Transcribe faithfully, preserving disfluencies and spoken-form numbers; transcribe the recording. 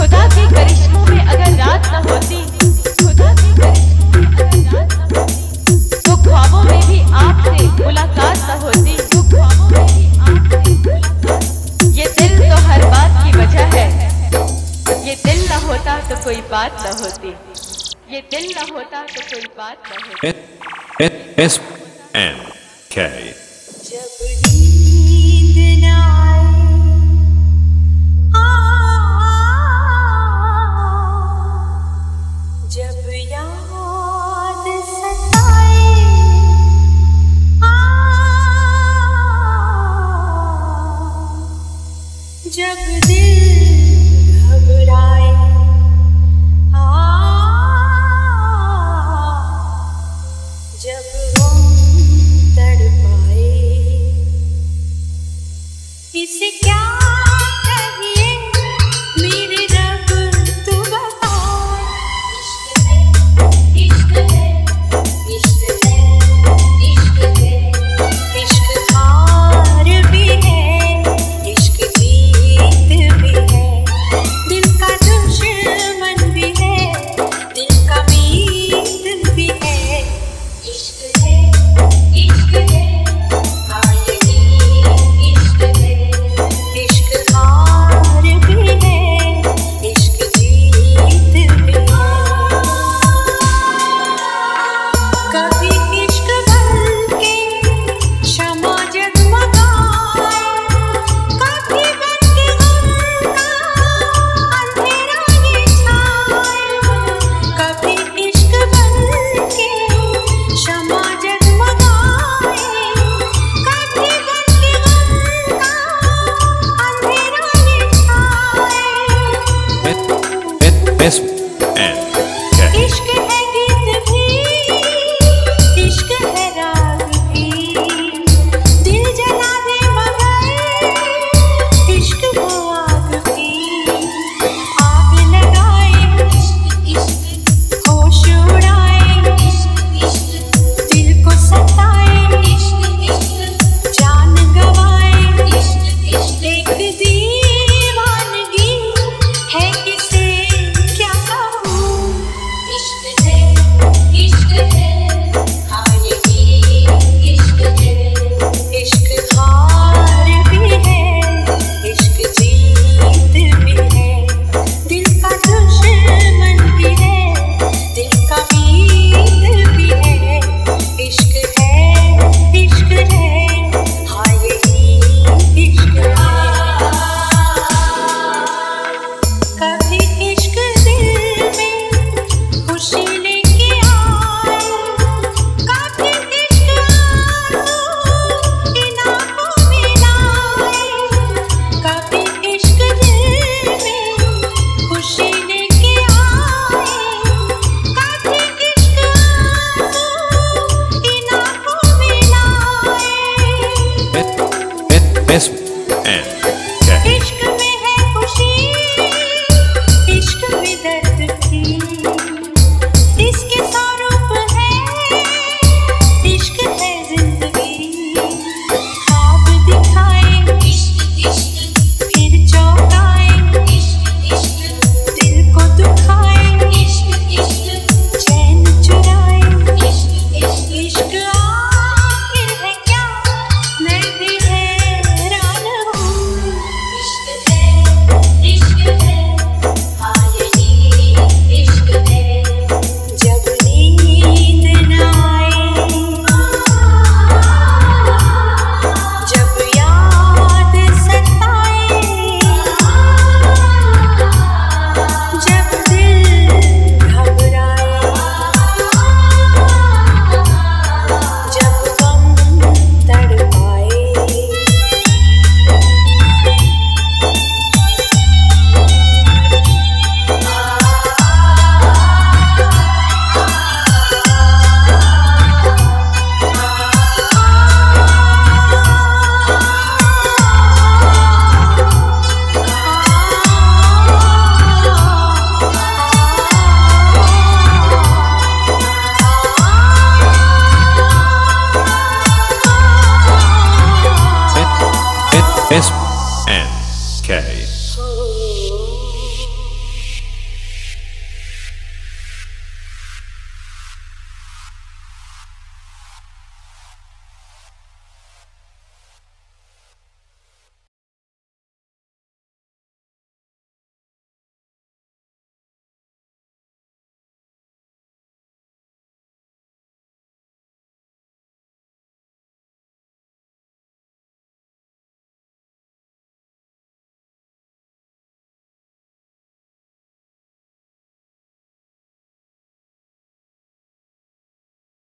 खुदा के करिश्मों में अगर रात न होती, खुदा के करिश्मों में अगर रात न होती, तो ख्वाबों में भी आपसे मुलाकात न होती, तो ख्वाबों में भी आपसे मुलाकात। ये दिल तो हर बात की वजह है, ये दिल न होता तो कोई बात न होती, ये दिल न होता तो कोई बात न होती। S N K जब नींद न आए, जब याद सताए, जब दिल घबराए, जब गम तड़पाए, इसे क्या कहिए मेरे रब तू बता। इश्क है, इश्क है, इश्क है, इश्क है, इश्क हार भी है, इश्क जीत भी है, दिल का दुश्मन भी है, दिल का मीत भी है। इश्क है, इश्क है, हाँ यही इश्क है, इश्क हार भी है, इश्क जीत भी है। कभी इश्क बन के शमा जगमगाए, कभी बन के गम का अंधेरा ये छाए, कभी इश्क बन के शमा जगमगाए, कभी बन के गम का अंधेरा ये छाए। S